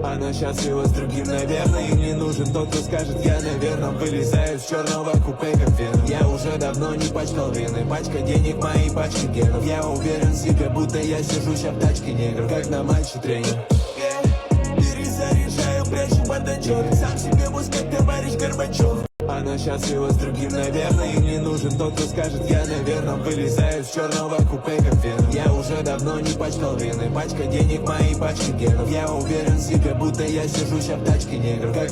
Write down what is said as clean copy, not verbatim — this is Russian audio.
Она счастлива с другим, наверное. Им не нужен тот, кто скажет я, наверное. Вылезаю с черного купе, как веном. Я уже давно не пачкал вены. Пачка денег, мои пачки генов. Я уверен в себе, будто я сижу ща в тачке негров, как на матче тренер. Перезаряжаю, прячу бардачок. Сам себе босс, как товарищ Горбачев. Она счастлива с другим, наверное. Им не нужен тот, кто скажет я, наверное. Вылезаю с черного купе, как веном. Я уже давно не пачкал вены. Пачка денег, мои пачки генов. Я уверен в себе, будто я сижу ща в тачке негров, как